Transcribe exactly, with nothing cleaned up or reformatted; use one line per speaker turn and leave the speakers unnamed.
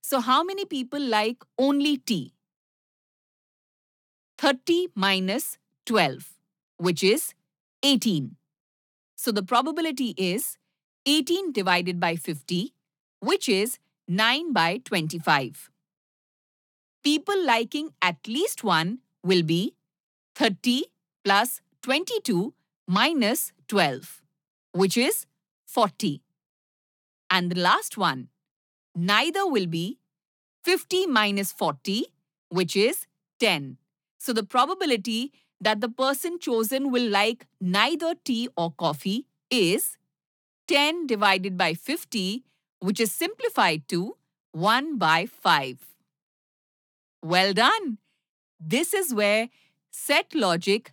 So how many people like only tea? thirty minus twelve, which is eighteen. So the probability is eighteen divided by fifty, which is nine by twenty-five. People liking at least one will be thirty plus twenty-two minus twelve, which is forty. And the last one, neither will be fifty minus forty, which is ten. So the probability that the person chosen will like neither tea or coffee is ten divided by fifty, which is simplified to one by five. Well done! This is where set logic